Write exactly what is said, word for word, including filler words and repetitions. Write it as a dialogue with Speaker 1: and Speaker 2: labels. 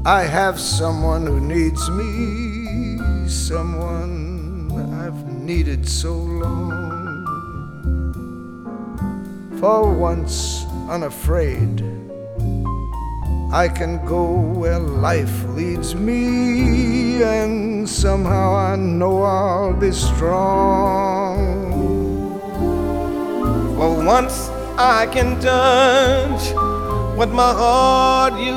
Speaker 1: I have someone who needs me, someone I've needed so long. For once unafraid, I can go where life leads me, and somehow I know I'll be strong.
Speaker 2: For once I can touch what my heart used